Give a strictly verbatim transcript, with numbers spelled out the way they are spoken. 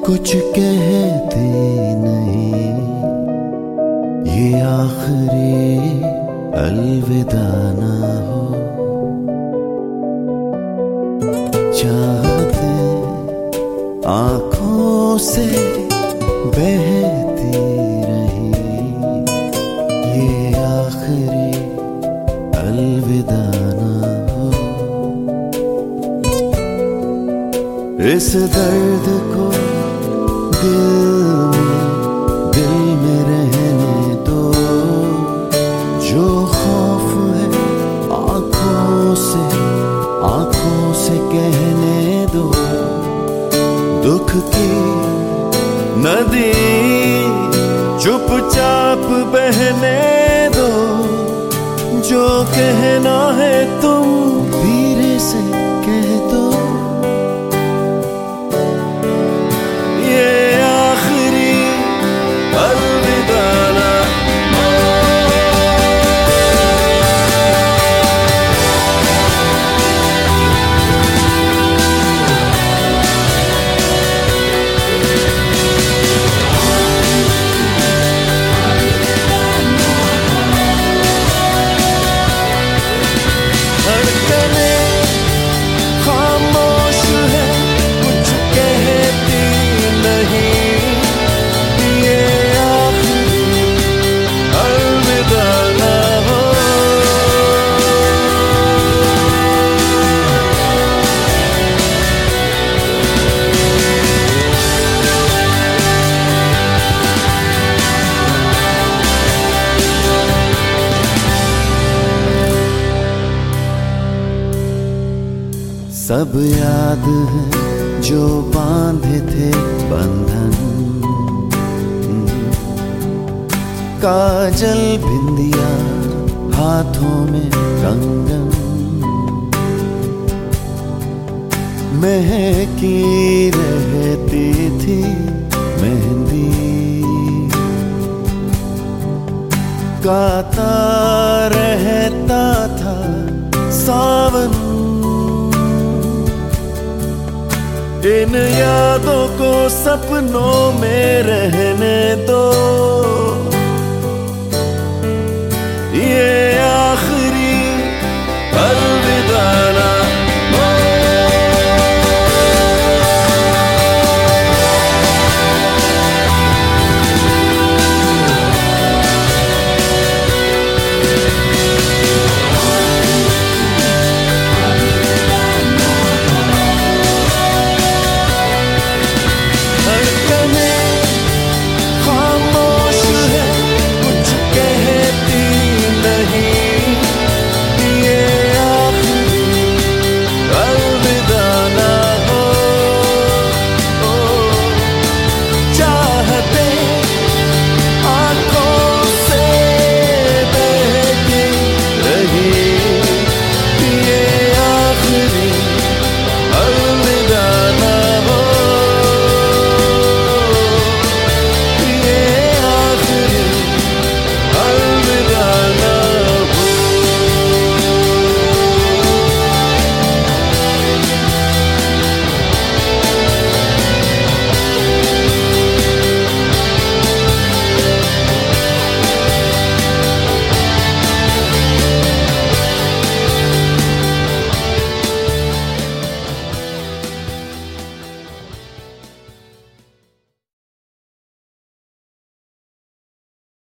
कुछ कहते नहीं, ये आखिरी अलविदा ना हो। चाहते आंखों से बहती रही, ये आखिरी अलविदा ना हो। इस दर्द को दिल में दिल में रहने दो, जो खौफ है आंखों से आंखों से कहने दो। दुख की नदी चुपचाप बहने दो, जो कहना है तुम धीरे से कह दो। ये आखिरी अलविदा ना हो। धड़कने खामोश है, कुछ कहती नहीं, ये आखिरी अलविदा ना हो। सब याद है जो बांधे थे बंधन, काजल बिंदिया हाथों में कंगन, महकी रहती थी मेहंदी, गाता रहता था सावन। इन यादों को सपनों में रहने दो, ये